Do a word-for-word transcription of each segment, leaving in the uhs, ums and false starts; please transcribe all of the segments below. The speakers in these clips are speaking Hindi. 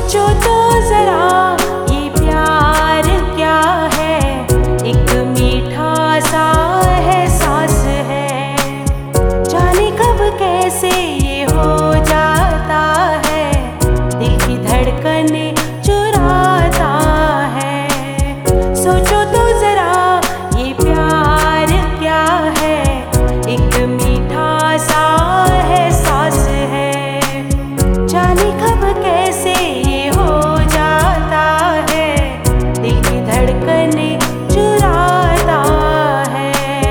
सोचो तो जरा ये प्यार क्या है, एक मीठा सा एहसास है। जाने कब कैसे ये हो जाता है, दिल की धड़कन चुराता है। सोचो तो जरा ये प्यार क्या है, एक मीठा सा एहसास है। जाने कब कैसे ये हो जाता है, दिल की धड़कन चुराता है।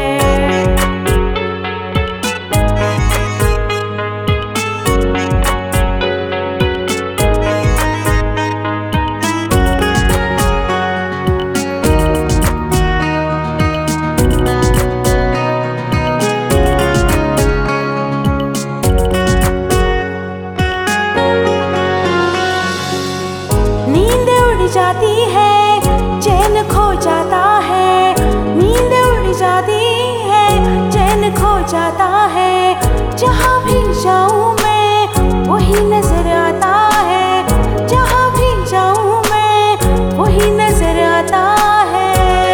नींद उड़ जाती है, चैन खो जाता है। नींद उड़ जाती है, चैन खो जाता है। जहाँ भी जाऊँ मैं वही नजर आता है। जहाँ भी जाऊँ मैं वही नजर आता है।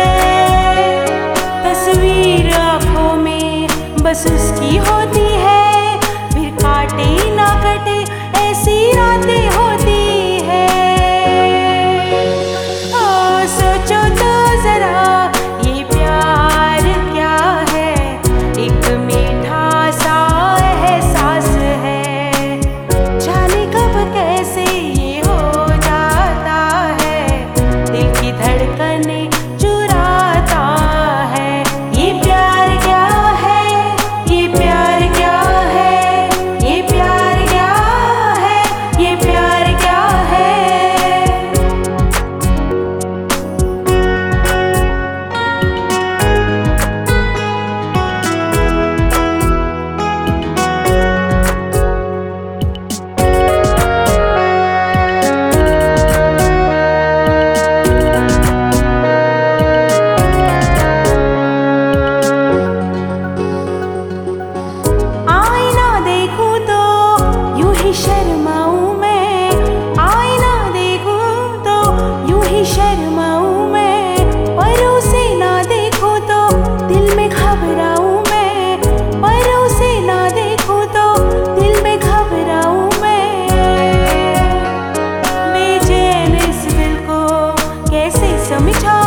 तस्वीर आँखों में बस उसकी होती है, फिर काटे ना कटे ऐसी रातें होती है। सोचो तो जरा ये प्यार क्या है, एक मीठा सा एहसास है। जाने कब कैसे ये हो जाता है, दिल की धड़कन चुराता है। ये प्यार क्या है, ये प्यार क्या है, ये प्यार क्या है, ये प्यार क्या है। आईना देखूं तो यूं ही शर्माऊं मैं। आईना देखूं तो यूं ही शर्माऊं मैं। परों से ना देखूं तो दिल में घबराऊं मैं। परों से ना देखूं तो दिल में घबराऊं मैं। बेचैन इस दिल को कैसे समझाऊं